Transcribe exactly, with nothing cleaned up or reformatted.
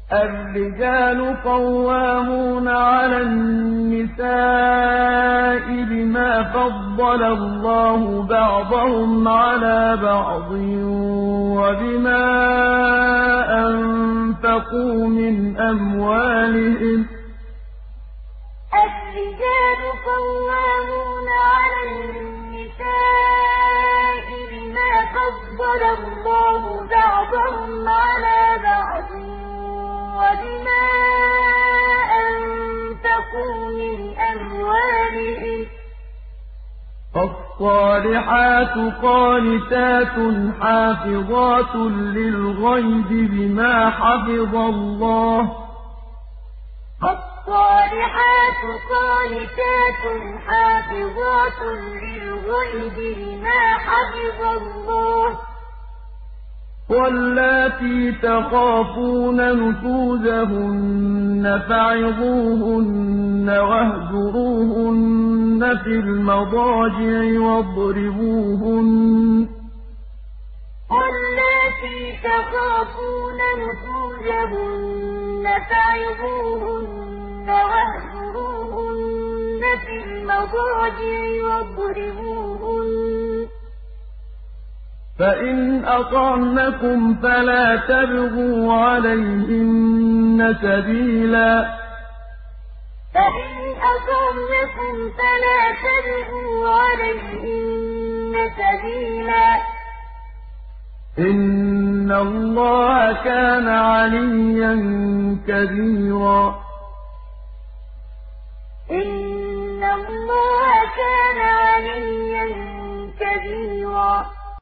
الرجال قوامون على النساء بما فضل الله بعضهم على بعض وبما أنفقوا من أموالهم ۚ الرجال قوامون على النساء بما فضل الله بعضهم على بعض وبما أنفقوا من أموالهم ۚ فالصالحات قانتات حافظات للغيب بما حفظ الله ۚ فالصالحات قانتات حافظات للغيب بما حفظ الله ۚ واللاتي تخافون نشوزهن فعظوهن واهجروهن في المضاجع واضربوهن ۖ واللاتي تخافون نشوزهن فعظوهن واهجروهن في المضاجع واضربوهن ۖ فإن أطعنكم فلا تبغوا عليهن سبيلا ۚ فإن أطعنكم فلا تبغوا عليهن سبيلا ۚ إن الله كان عليا كبيرا إن الله كان عليا كبيرا